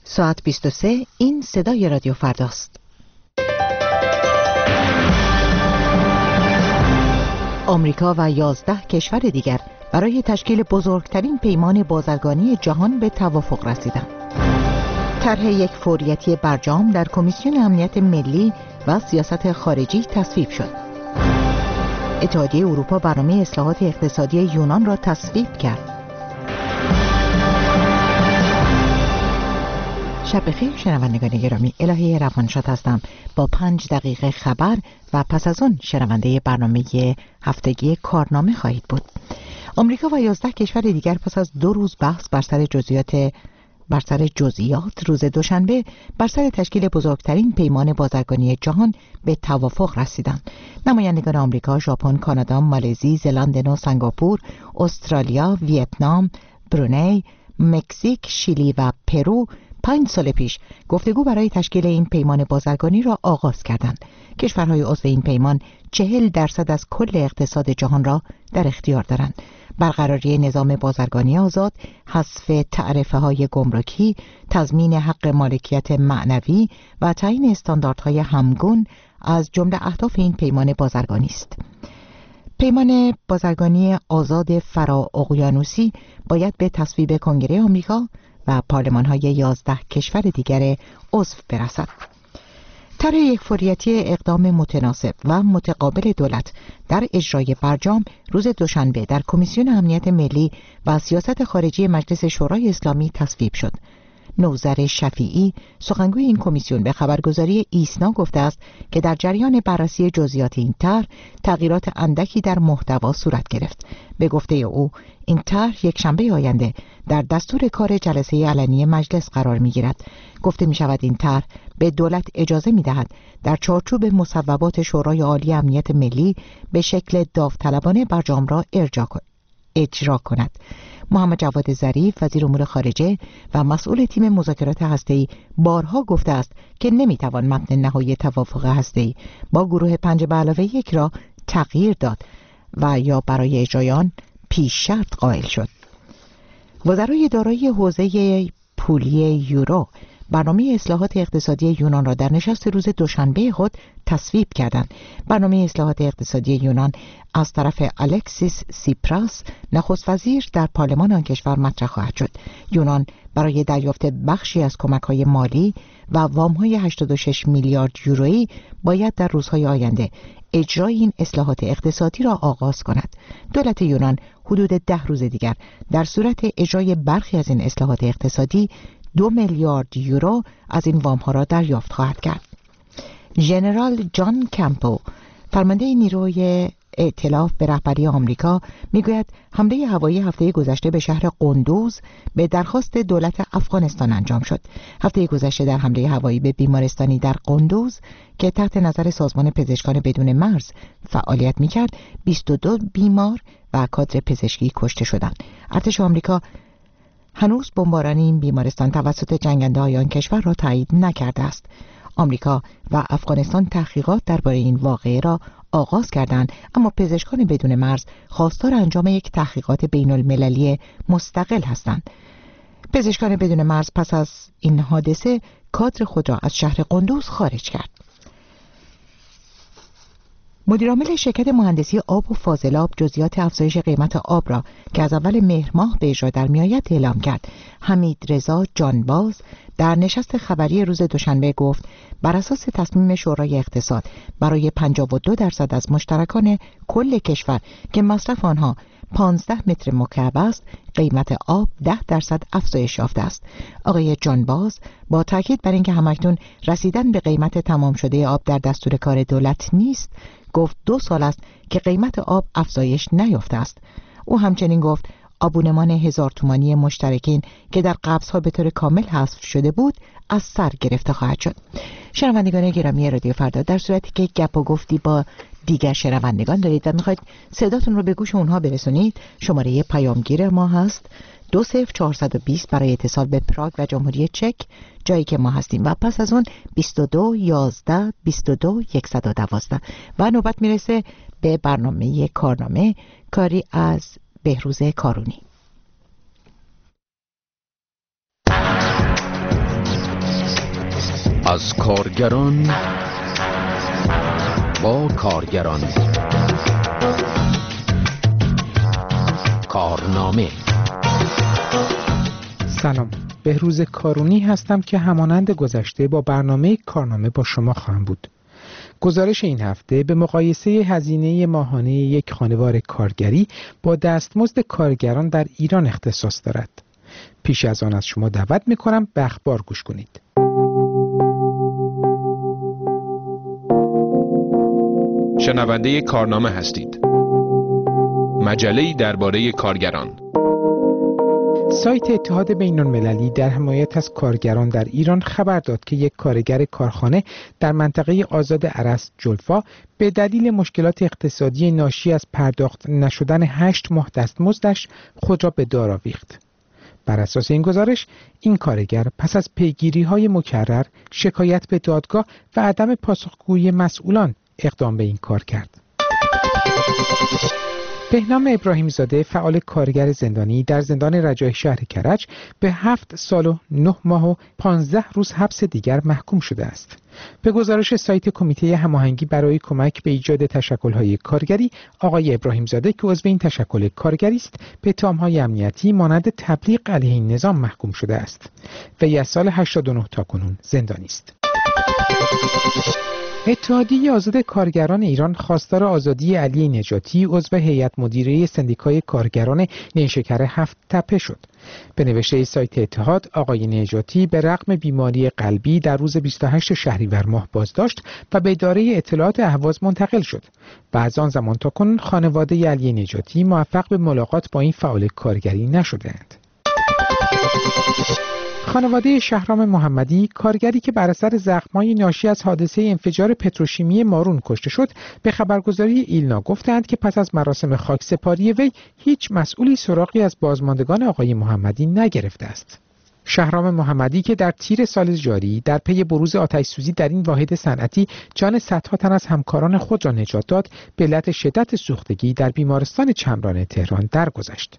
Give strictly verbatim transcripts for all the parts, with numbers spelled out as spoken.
ساعت بیست و سه. این صدای رادیو فرداست. آمریکا و یازده کشور دیگر برای تشکیل بزرگترین پیمان بازرگانی جهان به توافق رسیدند. طرح یک فوریتی برجام در کمیسیون امنیت ملی و سیاست خارجی تصویب شد. اتحادیه اروپا برنامه اصلاحات اقتصادی یونان را تصویب کرد. شب بخیر شنوندگان گرامی، الهی روانشاد هستم با پنج دقیقه خبر و پس از اون شنونده برنامه هفتگی کارنامه خواهید بود. آمریکا و یازده کشور دیگر پس از دو روز بحث بر سر جزئیات بر سر جزئیات روز دوشنبه بر سر تشکیل بزرگترین پیمان بازرگانی جهان به توافق رسیدند. نمایندگان آمریکا، ژاپن، کانادا، مالزی، زلاند نو، سنگاپور، استرالیا، ویتنام، برونی، مکزیک، شیلی و پرو پنج سال پیش گفتگو برای تشکیل این پیمان بازرگانی را آغاز کردند. کشورهای عضو این پیمان چهل درصد از کل اقتصاد جهان را در اختیار دارند. برقراری نظام بازرگانی آزاد، حذف تعرفه های گمرکی، تضمین حق مالکیت معنوی و تعیین استانداردهای همگون از جمله اهداف این پیمان بازرگانی است. پیمان بازرگانی آزاد فرااقیانوسی باید به تصویب کنگره آمریکا و پارلمان‌های یازده کشور دیگر عضو برسد. طرح یک فوریتی اقدام متناسب و متقابل دولت در اجرای برجام روز دوشنبه در کمیسیون امنیت ملی و سیاست خارجی مجلس شورای اسلامی تصویب شد. نوذر شفیعی سخنگوی این کمیسیون به خبرگزاری ایسنا گفته است که در جریان بررسی جزئیات این طرح تغییرات اندکی در محتوا صورت گرفت. به گفته او این طرح یک شنبه آینده در دستور کار جلسه علنی مجلس قرار می‌گیرد. گفته می‌شود این طرح به دولت اجازه می‌دهد در چارچوب مصوبات شورای عالی امنیت ملی به شکل داوطلبانه برجام را ارجاع کند. اجرا کند. محمد جواد ظریف وزیر امور خارجه و مسئول تیم مذاکرات هسته‌ای بارها گفته است که نمیتوان متن نهایی توافق هسته‌ای با گروه پنج به علاوه یک را تغییر داد و یا برای اجرای آن پیش شرط قائل شد. وزرای دارایی حوزه پولی یورو برنامه اصلاحات اقتصادی یونان را در نشست روز دوشنبه خود تصویب کردند. برنامه اصلاحات اقتصادی یونان از طرف الکسیس سیپراس نخست وزیر در پارلمان آن کشور مطرح خواهد شد. یونان برای دریافت بخشی از کمک‌های مالی و وام‌های هشتاد و شش میلیارد یورویی باید در روزهای آینده اجرای این اصلاحات اقتصادی را آغاز کند. دولت یونان حدود ده روز دیگر در صورت اجرای برخی از این اصلاحات اقتصادی دو میلیارد یورو از این وام‌ها را دریافت خواهد کرد. ژنرال جان کمپو فرمانده نیروی ائتلاف به رهبری آمریکا میگوید حمله هوایی هفته گذشته به شهر قندوز به درخواست دولت افغانستان انجام شد. هفته گذشته در حمله هوایی به بیمارستانی در قندوز که تحت نظر سازمان پزشکان بدون مرز فعالیت میکرد بیست و دو بیمار و کادر پزشکی کشته شدند. ارتش آمریکا هنوز بمباران این بیمارستان توسط جنگنده‌های آن کشور را تایید نکرده است. آمریکا و افغانستان تحقیقات درباره این واقعه را آغاز کردند، اما پزشکان بدون مرز خواستار انجام یک تحقیقات بین المللی مستقل هستند. پزشکان بدون مرز پس از این حادثه کادر خود را از شهر قندوز خارج کرد. مدیرعامل شرکت مهندسی آب و فاضلاب جزئیات افزایش قیمت آب را که از اول مهر ماه به اجرا در میآید اعلام کرد. حمید رضا جانباز در نشست خبری روز دوشنبه گفت بر اساس تصمیم شورای اقتصاد برای پنجاه و دو درصد از مشترکان کل کشور که مصرف آنها پانزده متر مکعب است، قیمت آب ده درصد افزایش یافته است. آقای جانباز با تاکید بر اینکه همکنون رسیدن به قیمت تمام شده آب در دستور کار دولت نیست، گفت دو سال است که قیمت آب افزایش نیافته است. او همچنین گفت آبونمان هزار تومانی مشترکین که در قبض‌ها به طور کامل حذف شده بود از سر گرفته خواهد شد. شنوندگان گرامی رادیو فردا، در صورتی که گپ و گفتی با دیگر شنوندگان دارید و میخواید صداتون رو به گوش اونها برسونید، شماره پیامگیر ما هست دو صفر چهارصد و بیست برای اتصال به پراگ و جمهوری چک جایی که ما هستیم و پس از اون بیست و دو یازده بیست و دو صد و دوازده و نوبت میرسه به برنامه کارنامه، کاری از بهروز کارونی. از کارگران با کارگران. کارنامه. سلام، بهروز کارونی هستم که همانند گذشته با برنامه کارنامه با شما خواهم بود. گزارش این هفته به مقایسه هزینه ماهانه یک خانوار کارگری با دستمزد کارگران در ایران اختصاص دارد. پیش از آن از شما دعوت می‌کنم به اخبار گوش کنید. شنونده کارنامه هستید. مجله‌ای درباره کارگران. سایت اتحاد بین‌المللی در حمایت از کارگران در ایران خبر داد که یک کارگر کارخانه در منطقه آزاد ارس جلفا به دلیل مشکلات اقتصادی ناشی از پرداخت نشدن هشت ماه دستمزدش خود را به دار آویخت. بر اساس این گزارش، این کارگر پس از پیگیری‌های مکرر، شکایت به دادگاه و عدم پاسخگویی مسئولان اقدام به این کار کرد. بهنام ابراهیم زاده، فعال کارگر زندانی در زندان رجایی شهر کرج، به هفت سال و نه ماه و پانزده روز حبس دیگر محکوم شده است. به گزارش سایت کمیته هماهنگی برای کمک به ایجاد تشکل‌های کارگری، آقای ابراهیم زاده که عضو این تشکل کارگری است، به اتهام‌های امنیتی مانند تبلیغ علیه این نظام محکوم شده است. وی از سال هشتاد و نه تا کنون زندانی است. اتحادیه آزاد کارگران ایران خواستار آزادی علی نجاتی، عضو هیئت مدیره سندیکای کارگران نیشکر هفت تپه شد. به نوشته سایت اتحاد، آقای نجاتی به رغم بیماری قلبی در روز بیست و هشتم شهریور ماه بازداشت و به اداره اطلاعات اهواز منتقل شد و از آن زمان تا کنون خانواده علی نجاتی موفق به ملاقات با این فعال کارگری نشده‌اند. خانواده شهرام محمدی، کارگری که بر اثر زخم‌های ناشی از حادثه انفجار پتروشیمی مارون کشته شد، به خبرگزاری ایلنا گفتند که پس از مراسم خاکسپاری وی هیچ مسئولی سراغی از بازماندگان آقای محمدی نگرفته است. شهرام محمدی که در تیر سال جاری در پی بروز آتش‌سوزی در این واحد صنعتی جان صدها تن از همکاران خود را نجات داد، به علت شدت سوختگی در بیمارستان چمران تهران درگذشت.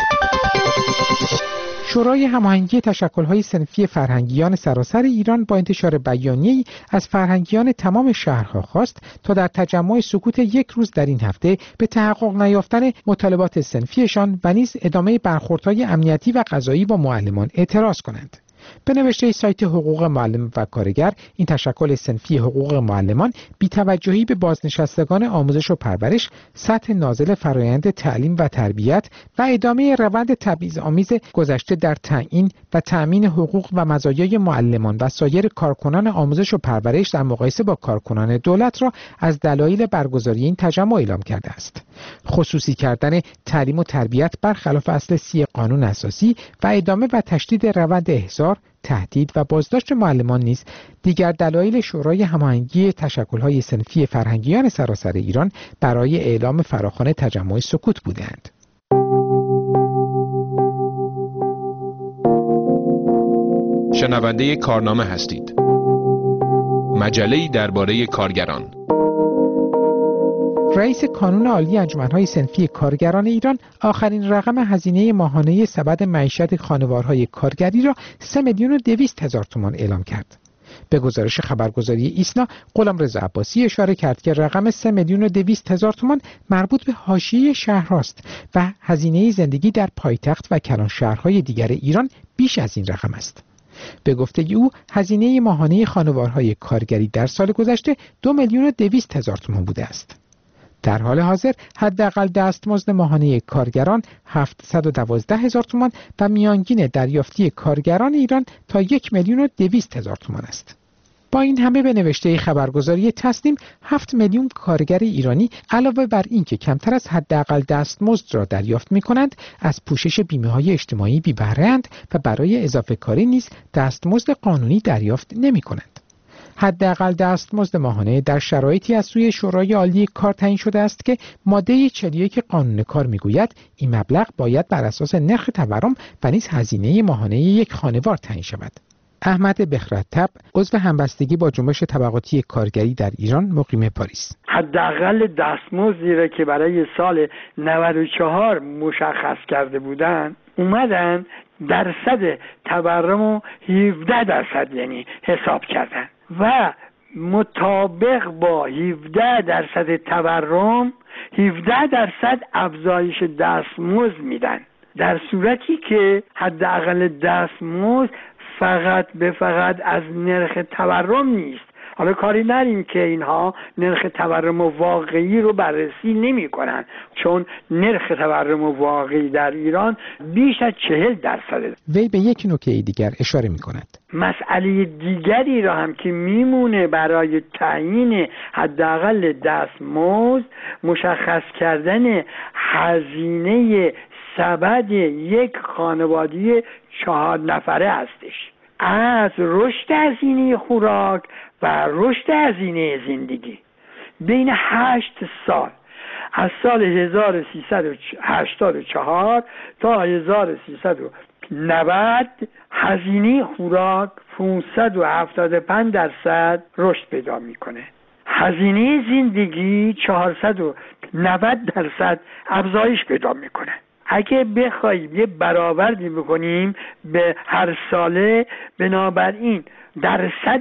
شورای هماهنگی تشکل‌های صنفی فرهنگیان سراسر ایران با انتشار بیانیه‌ای از فرهنگیان تمام شهرها خواست تا در تجمع سکوت یک روز در این هفته به تحقق نیافتن مطالبات صنفیشان و نیز ادامه برخوردهای امنیتی و قضایی با معلمان اعتراض کنند. به نوشته سایت حقوق معلم و کارگر، این تشکل صنفی حقوق معلمان بی‌توجهی به بازنشستگان آموزش و پرورش، سطح نازل فرآیند تعلیم و تربیت و ادامه روند تبعیض‌آمیز گذشته در تعیین و تأمین حقوق و مزایای معلمان و سایر کارکنان آموزش و پرورش در مقایسه با کارکنان دولت را از دلایل برگزاری این تجمع اعلام کرده است. خصوصی کردن تعلیم و تربیت برخلاف اصل سی قانون اساسی و ادامه و تشدید روند احضار، تهدید و بازداشت معلمان نیز دیگر دلایل شورای هماهنگی تشکل‌های صنفی فرهنگیان سراسر ایران برای اعلام فراخوان تجمع سکوت بودند. شنونده کارنامه هستید. مجله‌ای درباره کارگران. رئیس کانون عالی انجمن‌های صنفی کارگران ایران آخرین رقم هزینه ماهانه سبد معیشت خانوارهای کارگری را سه میلیون و دویست هزار تومان اعلام کرد. به گزارش خبرگزاری ایسنا، غلامرضا عباسی اشاره کرد که رقم سه میلیون و دویست هزار تومان مربوط به حاشیه شهرهاست و هزینه زندگی در پایتخت و کلان شهرهای دیگر ایران بیش از این رقم است. به گفته او، هزینه ماهانه خانوارهای کارگری در سال گذشته دو میلیون و دویست هزار تومان بوده است. در حال حاضر حداقل دستمزد ماهانه کارگران هفتصد و دوازده هزار تومان و میانگین دریافتی کارگران ایران تا یک میلیون و دویست هزار تومان است. با این همه به نوشته خبرگزاری تصنیم، هفت میلیون کارگر ایرانی علاوه بر این که کمتر از حداقل دستمزد را دریافت می‌کنند، از پوشش بیمه‌های اجتماعی بی بهره‌اند و برای اضافه کاری نیز دستمزد قانونی دریافت نمی‌کنند. حداقل دستمزد ماهانه در شرایطی از سوی شورای عالی کار تعیین شده است که ماده چهل و یک قانون کار میگوید این مبلغ باید بر اساس نرخ تورم و نیز هزینه ماهانه یک خانوار تعیین شود. احمد بخرتب عضو همبستگی با جنبش طبقاتی کارگری در ایران مقیم پاریس: حداقل دستمزدی را که برای سال نود و چهار مشخص کرده بودن اومدن درصد تورم رو هفده درصد یعنی حساب کردن و مطابق با هفده درصد تورم هفده درصد افزایش دستمزد میدن، در صورتی که حداقل دستمزد فقط به فقط از نرخ تورم نیست. حالا کاری نریم که اینها نرخ تورم واقعی رو بررسی نمی کنن، چون نرخ تورم واقعی در ایران بیش از چهل درصده. وی به یک نکته دیگر اشاره می کند: مسئله دیگری را هم که میمونه برای تعیین حداقل دستمزد مشخص کردن هزینه سبد یک خانواده چهار نفره هستش، از رشد هزینه خوراک و رشد هزینه زندگی. بین هشت سال، از سال هزار و سیصد و هشتاد و چهار تا هزار و سیصد و نود هزینه خوراک پانصد و هفتاد و پنج درصد رشد پیدا میکنه، هزینه زندگی چهارصد و نود درصد افزایش پیدا میکنه. اگه بخوایم یه برآوردی بکنیم به هر ساله، بنابراین درصد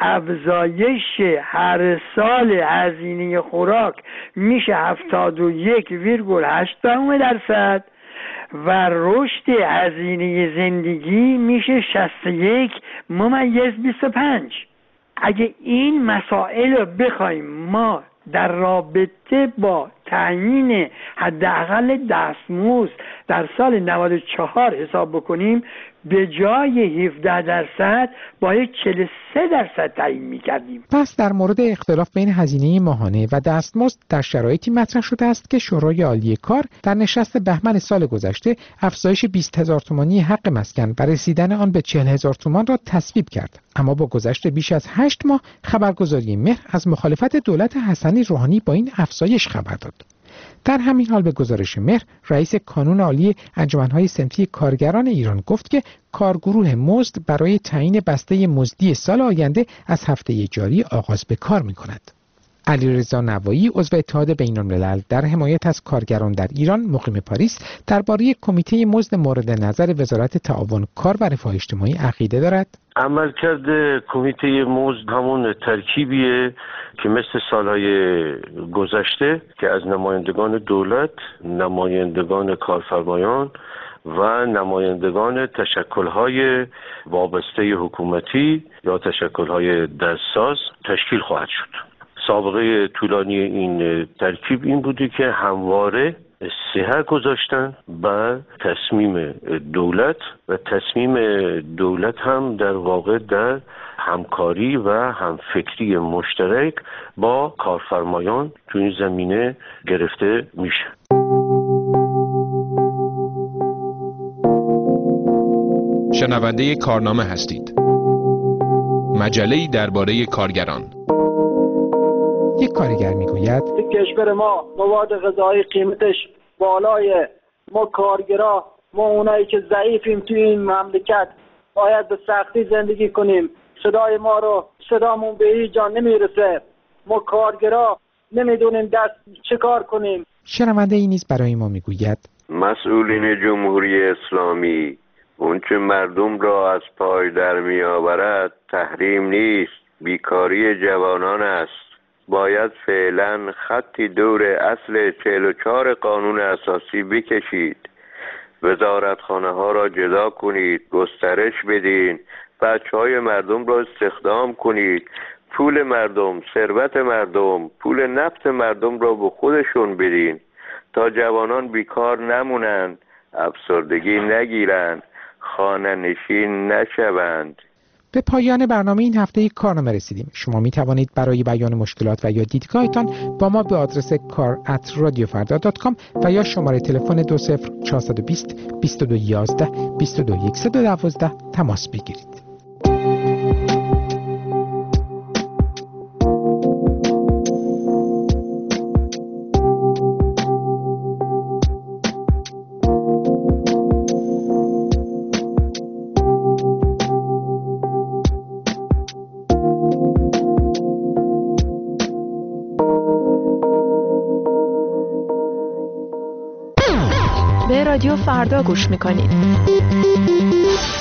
افزایش هر سال هزینه خوراک میشه هفتاد و یک ویرگول هشت درصد و رشد هزینه زندگی میشه شصت و یک ممیز بیست و پنج. اگه این مسائل رو بخوایم ما در رابطه با تعیین حداقل دستمزد در سال نود و چهار حساب بکنیم، به جای هفده درصد باید چهل و سه درصد تعیین می‌کردیم. پس در مورد اختلاف بین هزینه ماهانه و دستمزد در شرایطی مطرح شده است که شورای عالی کار در نشست بهمن سال گذشته افزایش بیست هزار تومانی حق مسکن و رسیدن آن به چهل هزار تومان را تصویب کرد. اما با گذشت بیش از هشت ماه خبرگزاری مهر از مخالفت دولت حسن روحانی با این افزایش خبر داد. در همین حال به گزارش مهر، رئیس کانون عالی انجمن‌های صنفی کارگران ایران گفت که کارگروه مزد برای تعیین بسته مزدی سال آینده از هفته جاری آغاز به کار می‌کند. علیرضا نوایی عضو اتحاد بین‌الملل در حمایت از کارگران در ایران مقیم پاریس درباره کمیته مزد مورد نظر وزارت تعاون کار و رفاه اجتماعی عقیده دارد. عملکرد کمیته مزد همون ترکیبیه که مثل سالهای گذشته که از نمایندگان دولت، نمایندگان کارفرمایان و نمایندگان تشکل‌های وابسته حکومتی یا تشکل‌های دستساز تشکیل خواهد شد. سابقه طولانی این ترکیب این بوده که همواره سحر گذاشتن بر تصمیم دولت و تصمیم دولت هم در واقع در همکاری و همفکری مشترک با کارفرمایان تو این زمینه گرفته میشه. شنونده کارنامه هستید. مجله‌ای درباره کارگران. یک کارگر میگوید کشور ما مواد غذایی قیمتش بالای، ما کارگرا، ما اونایی که ضعیفیم توی این مملکت باید به سختی زندگی کنیم. صدای ما رو صدامون به هیچ جا نمیرسه. ما کارگرا نمیدونیم دست چه کار کنیم. شنونده ای نیز برای ما میگوید مسئولین جمهوری اسلامی اونچه مردم را از پای در میآورد تحریم نیست، بیکاری جوانان است. باید فعلا خطی دور اصل چهل و چهار قانون اساسی بکشید. وزارتخانه ها را جدا کنید، گسترش بدین، بچه های مردم را استخدام کنید، پول مردم، ثروت مردم، پول نفت مردم را به خودشون بدین تا جوانان بیکار نمونند، افسردگی نگیرند، خانه نشین نشوند. به پایان برنامه این هفته کارنامه رسیدیم. شما می توانید برای بیان مشکلات و یا دیدگاهتان با ما به آدرس کار ات رادیو فردا دات کام و یا شماره تلفن دو صفر چهار دو صفر بیست و دو یازده بیست و دو صد و دوازده تماس بگیرید. رادیو فردا گوش میکنید.